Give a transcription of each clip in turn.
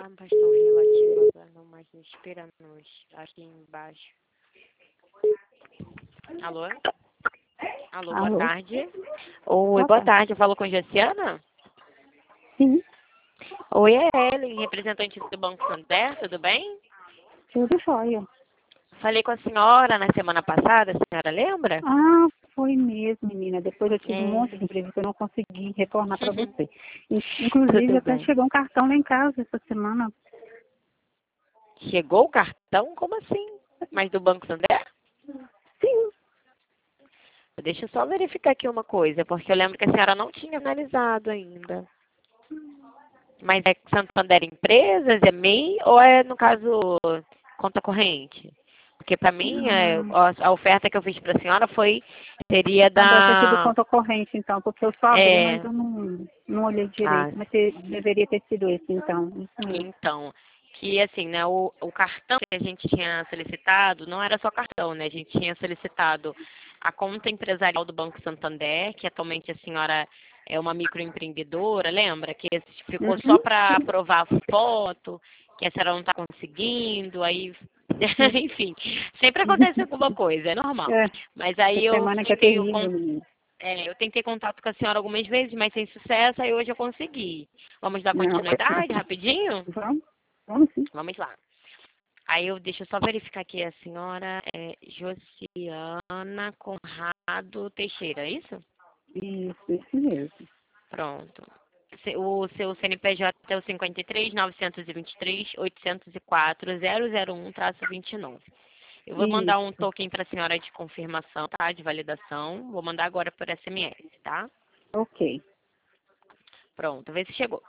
pastor relativo a não mais inspira-nos aqui embaixo. Alô? Alô, boa tarde. Oi, boa tarde. Eu falo com Josiana? Sim. Oi, é Ellen, representante do Banco Santander, tudo bem? Tudo jóia. Falei com a senhora na semana passada, a senhora lembra? Ah, foi mesmo, menina. Depois eu tive um monte de imprevisto, eu não consegui retornar para você. Inclusive, Tudo até bem. chegou um cartão lá em casa essa semana. Chegou o cartão? Como assim? Mas do Banco Santander? Sim. Deixa eu só verificar aqui uma coisa, porque eu lembro que a senhora não tinha analisado ainda. Mas é Santander Empresas, é MEI ou é, no caso, conta corrente? Porque para mim, a oferta que eu fiz para a senhora seria Então deve ter sido da... conta corrente, então, porque eu só abri, mas eu não olhei Ah, direito. Mas deveria ter sido esse, então. Isso mesmo. então, que assim, né, o cartão que a gente tinha solicitado não era só cartão, né? A gente tinha solicitado a conta empresarial do Banco Santander, que atualmente a senhora é uma microempreendedora, lembra? Que ficou só para aprovar a foto, que a senhora não está conseguindo, aí, enfim, sempre acontece alguma coisa, é normal. É, Mas aí essa semana que é terrível, menina. eu tentei contato com a senhora algumas vezes, mas sem sucesso, aí hoje eu consegui. Vamos dar Não, continuidade rapidinho? vamos sim. Vamos lá. Aí deixa eu só verificar aqui, a senhora é Josiana Conrado Teixeira, é isso? Isso mesmo. Pronto. O seu CNPJ é o 53 923 804 001-29. Eu vou mandar um Isso. token para a senhora de confirmação, tá? De validação. Vou mandar agora por SMS, tá? Ok. Pronto, vê se chegou.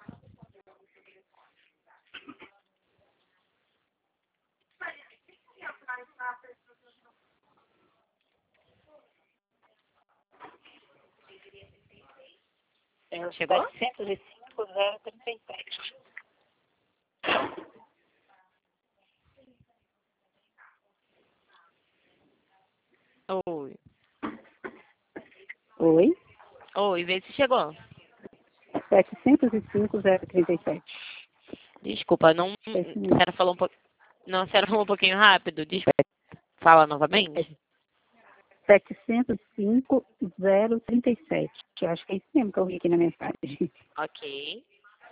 Chegou? 705,037. Oi. Oi? Oi, vê se chegou. 705,037. Desculpa, não. É isso mesmo. A senhora falou um pouco. Não, a senhora falou um pouquinho rápido. Desculpa. Fala novamente. 705,037. Eu acho que é isso mesmo que eu vi aqui na mensagem. Ok.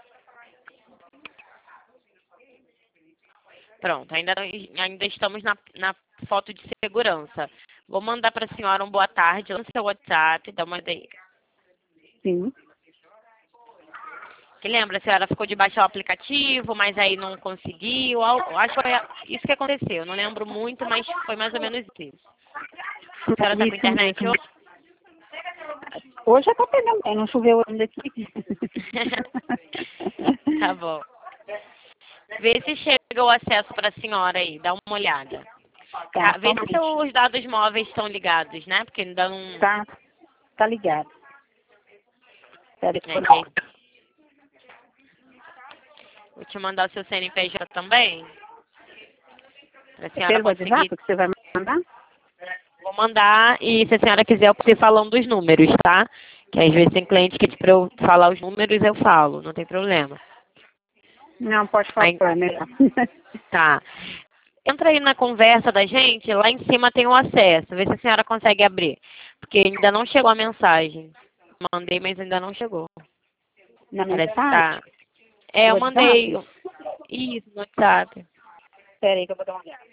Pronto, ainda estamos na foto de segurança. Vou mandar para a senhora um boa tarde lá no seu WhatsApp, dá uma ideia. Sim. Que lembra, a senhora ficou de baixar o aplicativo, mas aí não conseguiu. Acho que foi isso que aconteceu. Eu não lembro muito, mas foi mais ou menos isso. A senhora está com Isso internet mesmo. hoje? Hoje já tá pegando bem, não choveu ainda aqui. Tá bom. Vê se chega o acesso para a senhora aí, dá uma olhada. Tá, Vê se os dados móveis estão ligados, né? Porque ainda não. tá ligado. Tá É, depois. que aí- Vou te mandar o seu CNPJ também, para a senhora Pelo WhatsApp conseguir. que você vai mandar? Vou mandar e se a senhora quiser eu posso ir falando dos números, tá? Que às vezes tem cliente que para eu falar os números eu falo, não tem problema. Não, pode falar, Aí, melhor. tá. Entra aí na conversa da gente, lá em cima tem o acesso, vê se a senhora consegue abrir. Porque ainda não chegou a mensagem. Mandei, mas ainda não chegou. Na Parece que mensagem? tá. No Eu mandei. WhatsApp? Isso, no WhatsApp. Espera aí que eu vou dar uma olhada.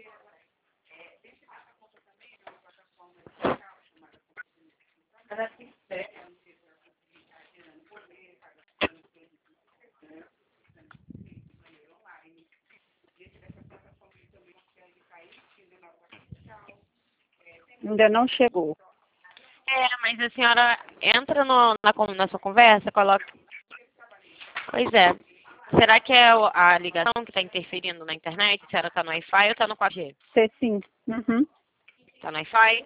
Ainda não chegou. Mas a senhora entra na sua conversa, coloca. Pois é. Será que é a ligação que está interferindo na internet? A senhora está no Wi-Fi ou está no 4G? Sim. Uhum. Está no Wi-Fi?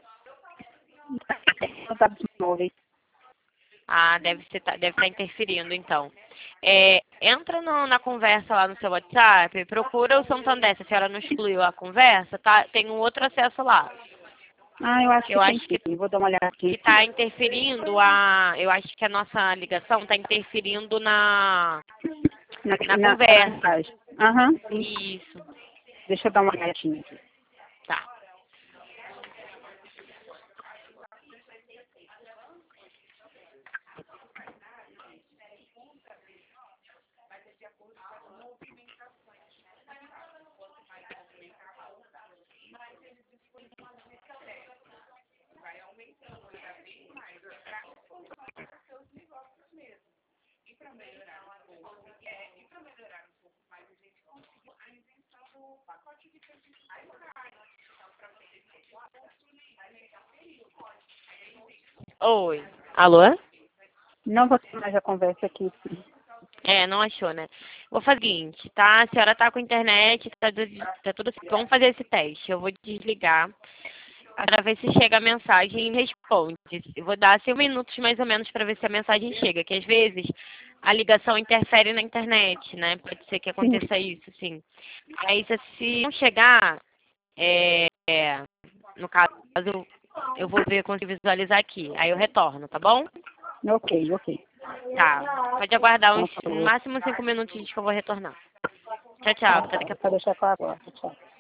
Tá de novo. Ah, deve estar interferindo, então. Entra na conversa lá no seu WhatsApp, procura o Santander. Se a senhora não excluiu a conversa, tá, tem um outro acesso lá. Ah, eu acho Que que eu tem acho sim. Vou dar uma olhada que aqui. está interferindo eu acho que a nossa ligação está interferindo na Na conversa. mensagem. Aham, sim. Isso. Deixa eu dar uma olhadinha aqui. Tá. Oi. Alô? Não vou ter mais a conversa aqui, sim. Não achou, né? Vou fazer o seguinte, tá? A senhora tá com internet, tá tudo assim. Vamos fazer esse teste. Eu vou desligar para ver se chega a mensagem e responde. Eu vou dar 5 minutos mais ou menos para ver se a mensagem chega, que às vezes a ligação interfere na internet, né? Pode ser que Sim. aconteça isso, sim. Aí se não chegar, no caso, eu vou ver, consigo visualizar aqui. Aí eu retorno, tá bom? Ok, ok. Tá. Pode aguardar Então, uns, no máximo 5 minutinhos que eu vou retornar. Tchau, tchau. tá, Até daqui a pode pouco. deixar com a agora. Tchau.